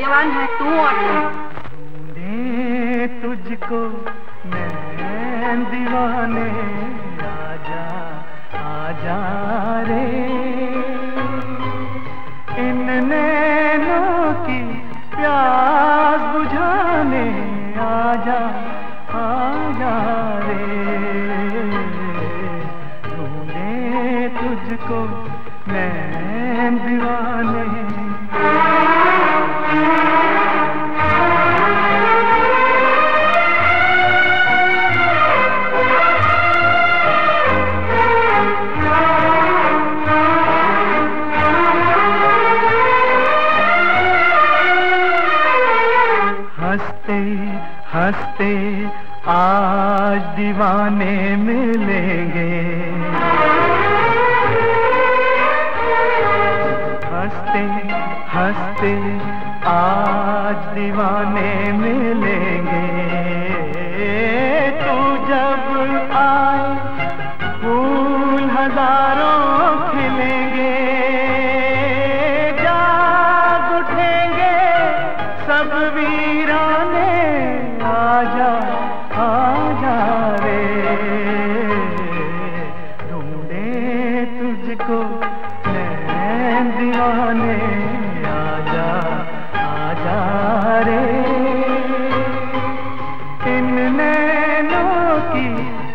भाग्यवान है तू और ढूंढे तुझको मैं दीवाने, आजा आजा रे इन नैनों की प्यास बुझाने, आजा आजा रे ढूंढे तुझको मैं दीवाने। हंसते हंसते आज दीवाने मिलेंगे, हंसते हंसते आज दीवाने मिलेंगे। तू जब आए फूल हजारों खिलेंगे, जाग उठेंगे सब वीराने, आजा आजा रे ढूंढे तुझको मैं दीवाने, आजा आजा रे इन नैनों की